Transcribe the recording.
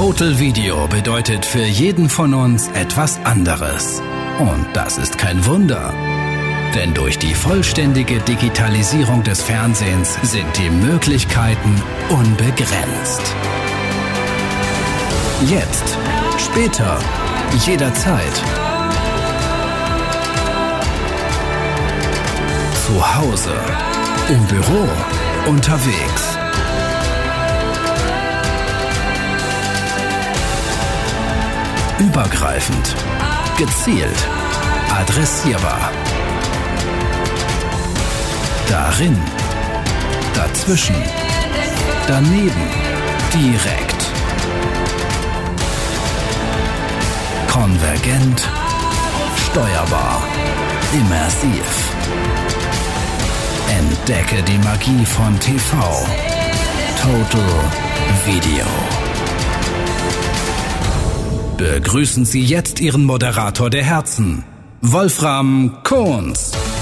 Total Video bedeutet für jeden von uns etwas anderes. Und das ist kein Wunder. Denn durch die vollständige Digitalisierung des Fernsehens sind die Möglichkeiten unbegrenzt. Jetzt, später, jederzeit. Zu Hause, im Büro, unterwegs. Übergreifend, gezielt, adressierbar. Darin, dazwischen, daneben, direkt. Konvergent, steuerbar, immersiv. Entdecke die Magie von TV. Total Video. Begrüßen Sie jetzt Ihren Moderator der Herzen, Wolfram Kons.